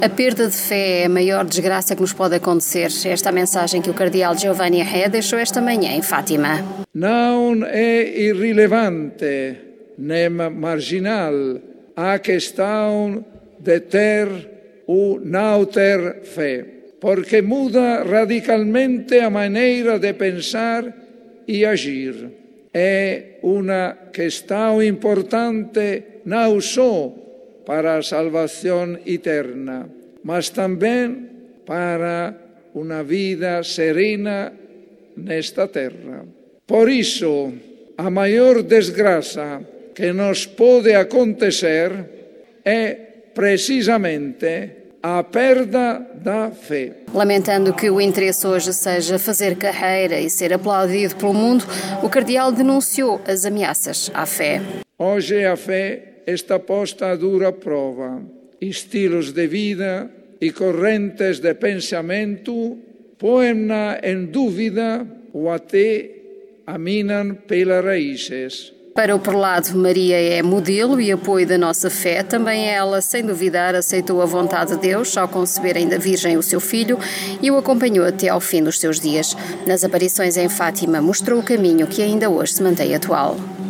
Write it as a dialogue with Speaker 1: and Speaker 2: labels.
Speaker 1: A perda de fé é a maior desgraça que nos pode acontecer. Esta é a mensagem que o cardeal Giovanni Re deixou esta manhã em Fátima.
Speaker 2: Não é irrelevante nem marginal a questão de ter ou não ter fé, porque muda radicalmente a maneira de pensar e agir. É uma questão importante não só para a salvação eterna, mas também para uma vida serena nesta terra. Por isso, a maior desgraça que nos pode acontecer é precisamente a perda da fé.
Speaker 1: Lamentando que o interesse hoje seja fazer carreira e ser aplaudido pelo mundo, o cardeal denunciou as ameaças à fé.
Speaker 2: Hoje a fé está posta a dura prova. Estilos de vida e correntes de pensamento põem-na em dúvida ou até a minam pelas raízes.
Speaker 1: Para o prelado, Maria é modelo e apoio da nossa fé. Também ela, sem duvidar, aceitou a vontade de Deus ao conceber ainda virgem o seu filho e o acompanhou até ao fim dos seus dias. Nas aparições em Fátima, mostrou o caminho que ainda hoje se mantém atual.